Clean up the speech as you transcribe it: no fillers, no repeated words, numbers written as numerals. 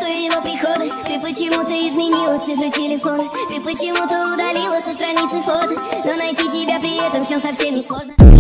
твоего прихода. Ты почему-то изменила цифры телефона. Ты почему-то удалила со страницы фото. Но найти тебя при этом всем совсем не сложно.